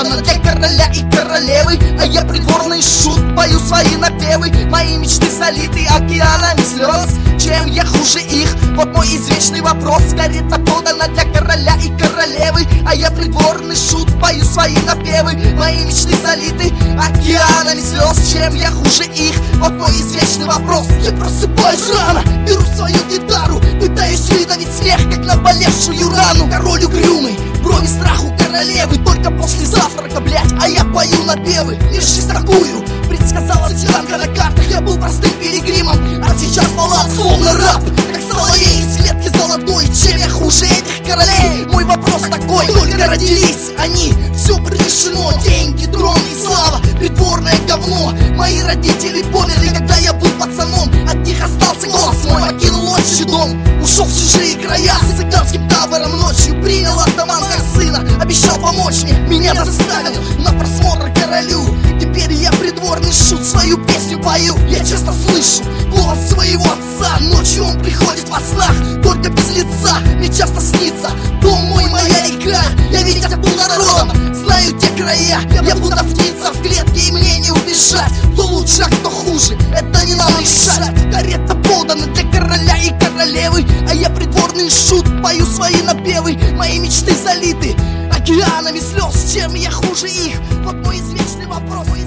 подана для короля и королевы, а я придворный шут, пою свои напевы. Мои мечты залиты океанами слез. Чем я хуже их? Вот мой извечный вопрос. Карета подана для короля и королевы, а я придворный шут, пою свои напевы. Мои мечты залиты океанами слез. Чем я хуже их? Вот мой извечный вопрос. Я просыпаюсь рано, беру свою гитару, пытаюсь выдавить смех, как наболевшую рану. Король угрюмый, брови страху королевы, только после завтрака, блять, а я пою напевы. Лишь такую предсказала тиранка на картах. Я был простым пилигримом, а сейчас баллад словно раб, как соловей из ветки золотой. Чем я хуже этих королей? Мой вопрос такой: только родились они, все предрешено. Деньги, трон и слава, придворное говно. Мои родители померли, когда я был пацаном. От них остался голос мой, покинул отчий дом, ушел в чужие края с цыганским табором ночью. Принял атаман как сына, обещал помочь мне, меня доставил на просмотр королю. Теперь я придворный шут, свою песню пою. Я часто слышу голос своего отца, ночью он приходит во снах, только без лица. Мне часто снится дом мой, моя река. Я ведь был народом, знаю те края. Я будто птица в клетке, и мне не убежать. Кто лучше, а кто хуже, это не нам решать. Карета подана для короля и королевы, а я придворный шут, пою свои напевы. Мои мечты залиты океанами слез. Чем я хуже их? Вот мой извечный вопрос.